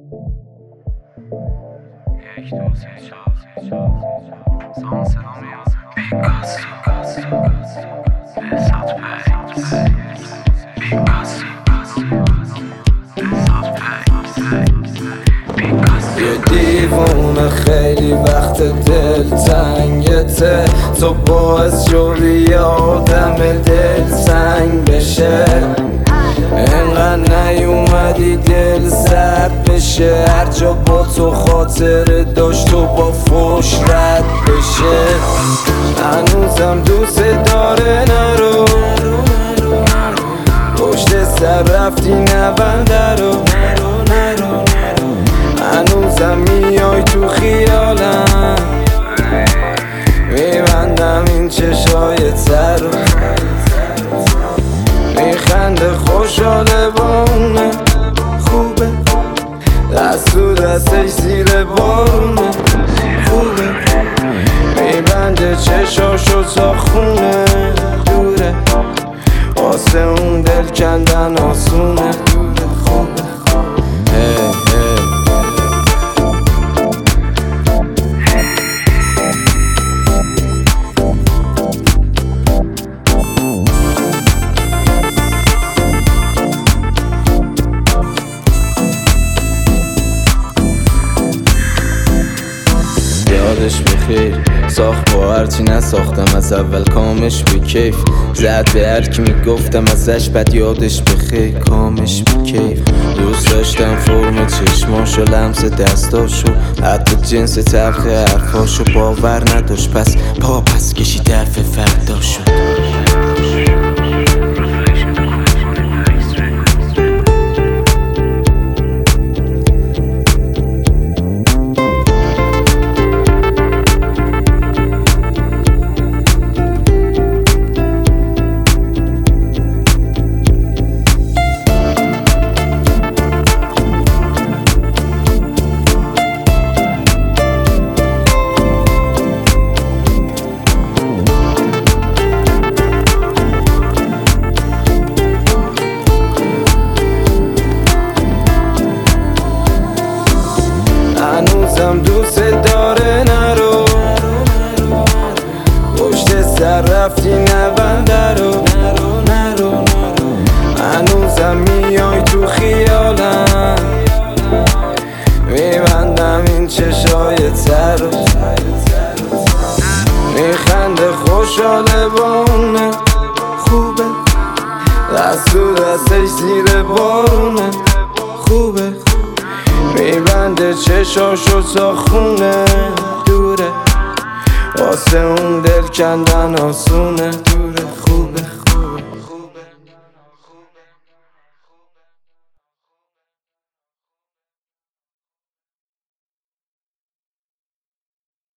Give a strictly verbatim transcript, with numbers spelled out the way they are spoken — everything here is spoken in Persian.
یک دو سه چهار سان صدا میاد بیکاسی بسات پی بیکاسی بسات پی یه دیوونه خیلی وقت دل تنگته، تو باعث شدی آدم دل سنگ بشه. انقدر نیومدی دل سرد بشه، هر جا با تو خاطر داشت تو با فوش رد بشه. هنوزم دوست داره نرو، پشت سر رفتی نبنده رو. هنوزم میای تو خیالم، میبندم این چشای تر رو. میخنده خوشحاله با اونه، خوبه دست تو دستش زیر بارونه، خوبه میبنده چشاشو تا خونه دوره، واسه اون دل کندن آسونه. خوبه یادش بخیر، ساخت با هرچی نساختم از اول کامش به کیف. زد به هر کی میگفتم ازش بد یادش بخیر، کامش به کیف. دوست داشتم فرم چشماشو، لمس دستاشو، حتی جنس تلخ حرفاشو. باور نداشت پس پا پس کشید دفع فرداشو. هنوزم دوست داره نرو، پشت سر رفتی نبنده رو. هنوزم میای تو خیالم، میبندم این چشای تر رو. میخنده خوشحاله با اونه، خوبه دست تو دستش زیر بارونه، خوبه میبنده چشاشو تا خونه دوره، واسه اون دل کندن آسونه دوره.